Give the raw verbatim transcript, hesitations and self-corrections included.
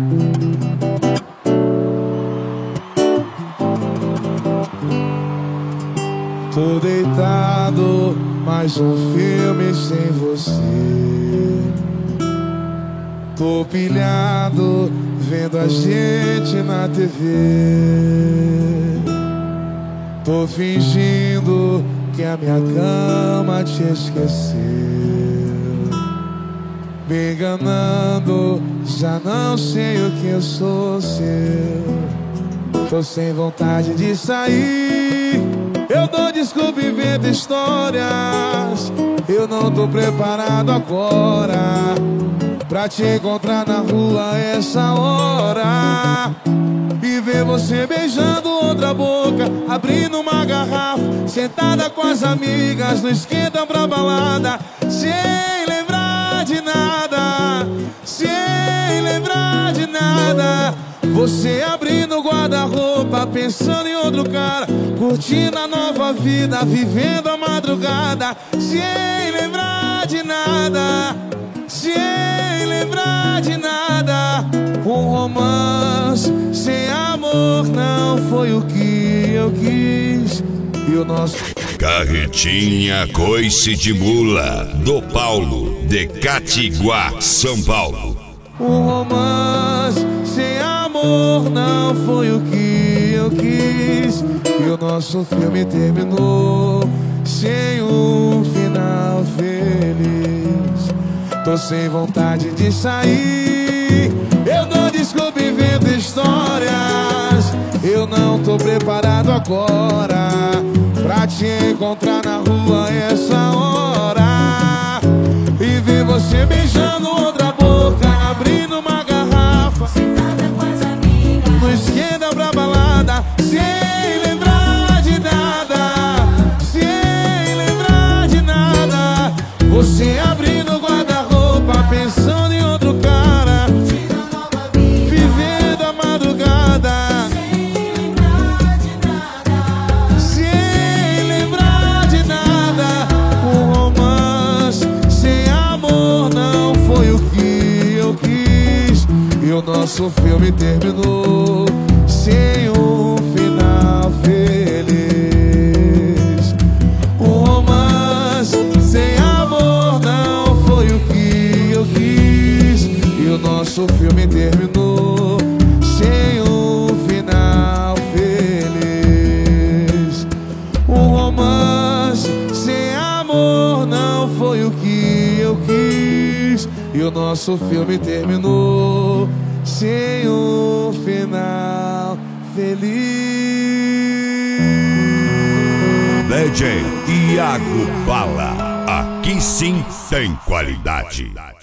Tô deitado, mais um filme sem você. Tô pilhado, vendo a gente na T V. Tô fingindo que a minha cama te esqueceu, me enganando, já não sei o que eu sou seu. Tô sem vontade de sair, eu dou desculpa e invento histórias. Eu não tô preparado agora pra te encontrar na rua essa hora e ver você beijando outra boca, abrindo uma garrafa, sentada com as amigas no esquenta pra balada, sem lembrar de nada, sem lembrar de nada. Você abrindo o guarda-roupa, pensando em outro cara, curtindo a nova vida, vivendo a madrugada, sem lembrar de nada, sem lembrar de nada. Um romance sem amor não foi o que eu quis. E o nosso Carretinha Coice de Mula do Paulo, de Catiguá, São Paulo. Um romance sem amor não foi o que eu quis. E o nosso filme terminou sem um final feliz. Tô sem vontade de sair, eu dou desculpa e invento histórias. Eu não tô preparado agora pra te encontrar na rua essa hora e ver você beijando outra boca, abrindo uma garrafa, sentada com as amigas no esquenta pra balada, sem lembrar de nada, sem lembrar de nada. Você abrindo o guarda-roupa, pensando em outro cara, vivendo a madrugada, sem lembrar de nada, sem lembrar de nada. Um romance sem amor não foi o que eu quis. E o nosso filme terminou sem um final feliz. Um romance sem amor não foi o que eu quis. E o nosso filme terminou sem um final feliz. Um romance sem amor não foi o que eu quis. E o nosso filme terminou sem um final feliz. D J Iago Bala, aqui sim tem qualidade.